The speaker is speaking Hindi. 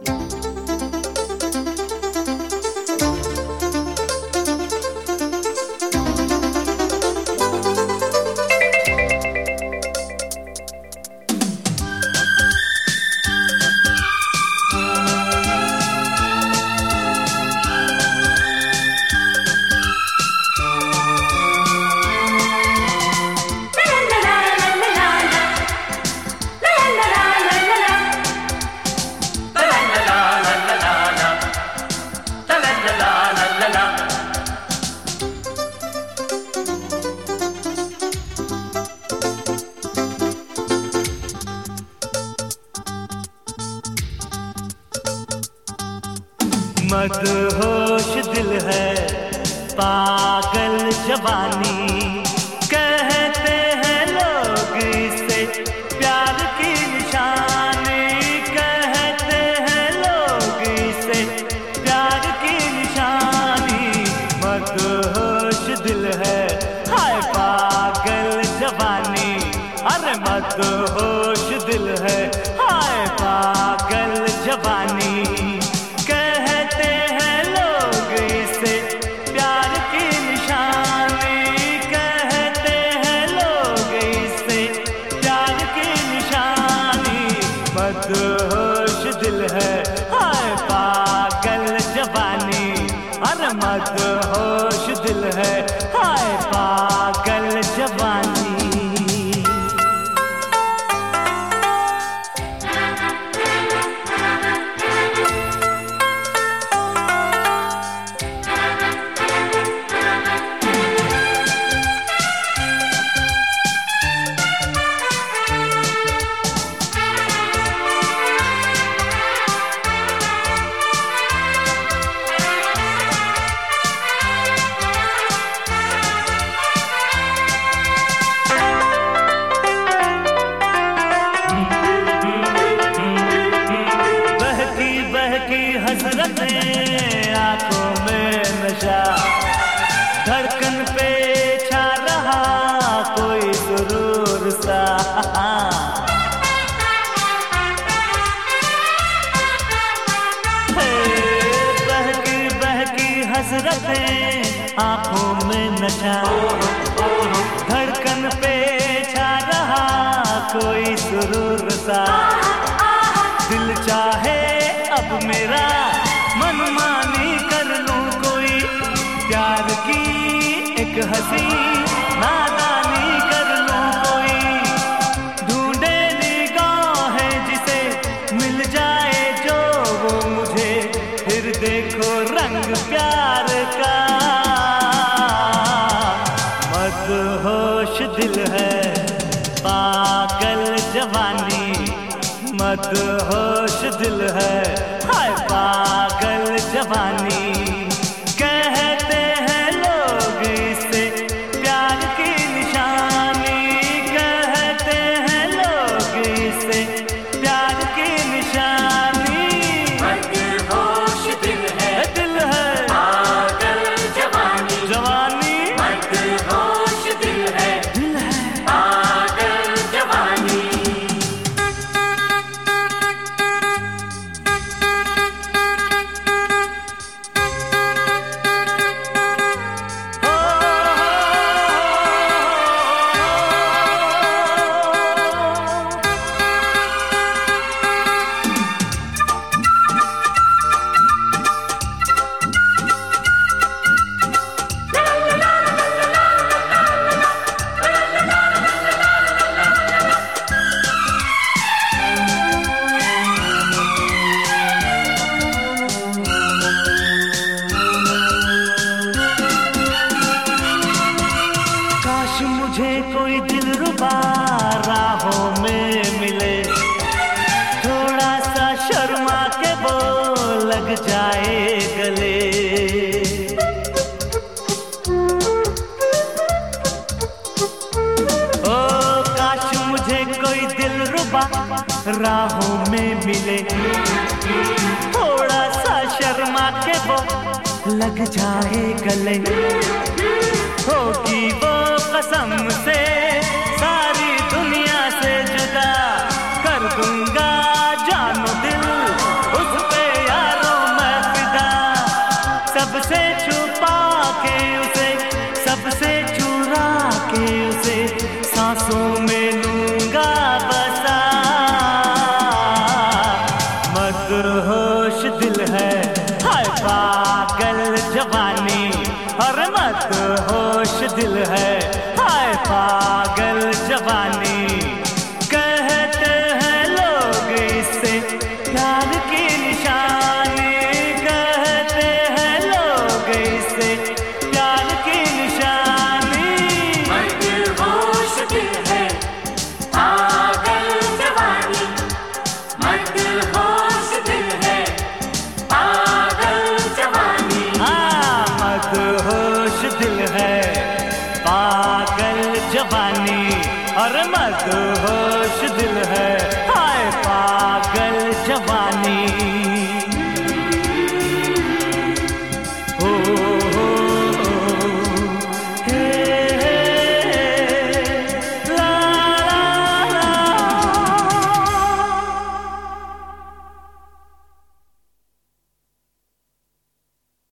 मदहोश दिल है पागल जवानी, कहते हैं लोग इसे प्यार की निशानी, कहते हैं लोग इसे प्यार की निशानी। मदहोश दिल है हाय पागल जवानी, अरे मदहोश दिल है हाय पागल जवानी। मदहोश दिल है हाय पागल जवानी, अरे मदहोश दिल है हाय पागल जवानी। हसरतें आंखों में नशा, धड़कन पे छा रहा कोई सुरूर सा। बहकी बहकी हसरतें आंखों में नशा, धड़कन पे छा रहा कोई सुरूर सा। दिल चाहे अब मेरा मनमानी कर लूं कोई, प्यार की एक हंसी नादानी कर लूं कोई। ढूंढे निगाहें जिसे मिल जाए जो वो मुझे, फिर देखो रंग प्यार का। मदहोश दिल है पागल जवानी, मदहोश दिल है हाय पागल जवानी। कहते हैं लोग इसे प्यार की निशानी, कहते हैं लोग इसे प्यार की निशानी। मदहोश दिल है पागल जवानी, जवानी मदहोश दिल है पागल जवानी। मुझे कोई दिलरुबा राहों में मिले, थोड़ा सा शर्मा के वो लग जाए गले। ओ काश मुझे कोई दिलरुबा राहों में मिले, थोड़ा सा शर्मा के वो लग जाए गले। होगी वो कसम से सारी दुनिया से जुदा, कर दूंगा जानो दिल उस पे सबसे छुपा के उसे, सबसे चुरा के उसे सांसों में लूंगा बसा। मदहोश दिल है, हाय पागल जवानी, और मदहोश दिल है, हाय पागल जवानी। कहते हैं लोग इससे प्यार की निशानी, कहते हैं लोग इससे प्यार की निशानी। मदहोश दिल है, पागल जवानी, मदहोश दिल है, पागल जवानी। हाँ, मदहोश दिल है, पागल जवानी, और मदहोश दिल है।